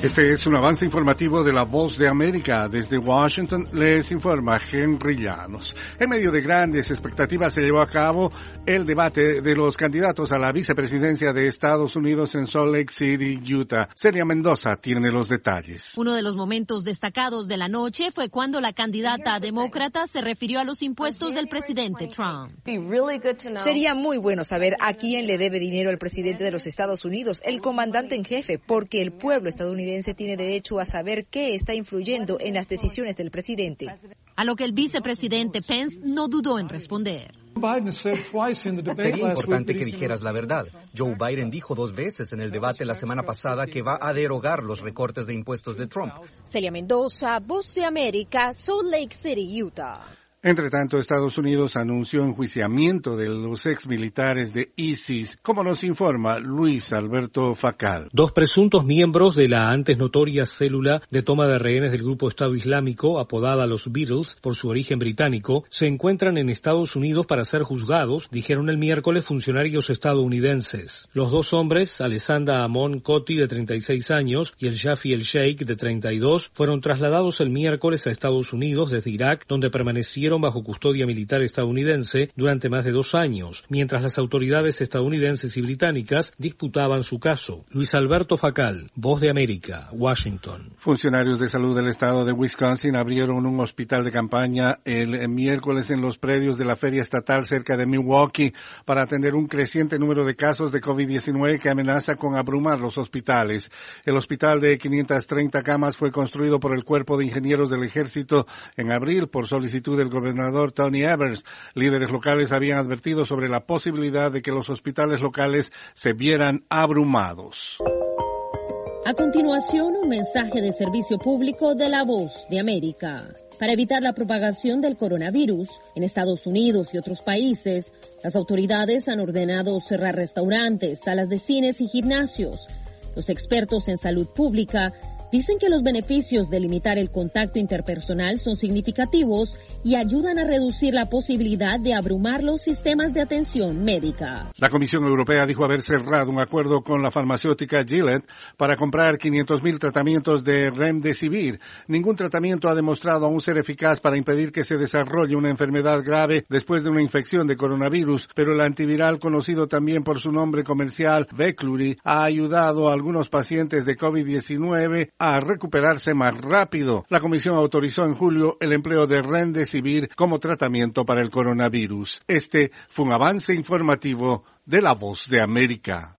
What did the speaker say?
Este es un avance informativo de La Voz de América. Desde Washington les informa Henry Llanos. En medio de grandes expectativas se llevó a cabo el debate de los candidatos a la vicepresidencia de Estados Unidos en Salt Lake City, Utah. Celia Mendoza tiene los detalles. Uno de los momentos destacados de la noche fue cuando la candidata demócrata se refirió a los impuestos del presidente Trump. Sería muy bueno saber a quién le debe dinero el presidente de los Estados Unidos, el comandante en jefe, porque el pueblo estadounidense tiene derecho a saber qué está influyendo en las decisiones del presidente. A lo que el vicepresidente Pence no dudó en responder. Sería importante que dijeras la verdad. Joe Biden dijo 2 veces en el debate la semana pasada que va a derogar los recortes de impuestos de Trump. Celia Mendoza, Voz de América, Salt Lake City, Utah. Entre tanto, Estados Unidos anunció enjuiciamiento de los exmilitares de ISIS, como nos informa Luis Alberto Facal. 2 presuntos miembros de la antes notoria célula de toma de rehenes del grupo Estado Islámico, apodada los Beatles por su origen británico, se encuentran en Estados Unidos para ser juzgados, dijeron el miércoles funcionarios estadounidenses. Los 2 hombres, Alessandra Amon Koti, de 36 años, y el Shafi el Sheikh, de 32, fueron trasladados el miércoles a Estados Unidos desde Irak, donde permanecieron bajo custodia militar estadounidense durante más de 2 años, mientras las autoridades estadounidenses y británicas disputaban su caso. Luis Alberto Facal, Voz de América, Washington. Funcionarios de salud del estado de Wisconsin abrieron un hospital de campaña el miércoles en los predios de la feria estatal cerca de Milwaukee para atender un creciente número de casos de COVID-19 que amenaza con abrumar los hospitales. El hospital de 530 camas fue construido por el Cuerpo de Ingenieros del Ejército en abril por solicitud del gobernador Tony Evers. Líderes locales habían advertido sobre la posibilidad de que los hospitales locales se vieran abrumados. A continuación, un mensaje de servicio público de La Voz de América. Para evitar la propagación del coronavirus en Estados Unidos y otros países, las autoridades han ordenado cerrar restaurantes, salas de cines y gimnasios. Los expertos en salud pública dicen que los beneficios de limitar el contacto interpersonal son significativos y ayudan a reducir la posibilidad de abrumar los sistemas de atención médica. La Comisión Europea dijo haber cerrado un acuerdo con la farmacéutica Gilead para comprar 500,000 tratamientos de Remdesivir. Ningún tratamiento ha demostrado aún ser eficaz para impedir que se desarrolle una enfermedad grave después de una infección de coronavirus, pero el antiviral, conocido también por su nombre comercial Veklury, ha ayudado a algunos pacientes de COVID-19 a recuperarse más rápido. La Comisión autorizó en julio el empleo de Remdesivir como tratamiento para el coronavirus. Este fue un avance informativo de La Voz de América.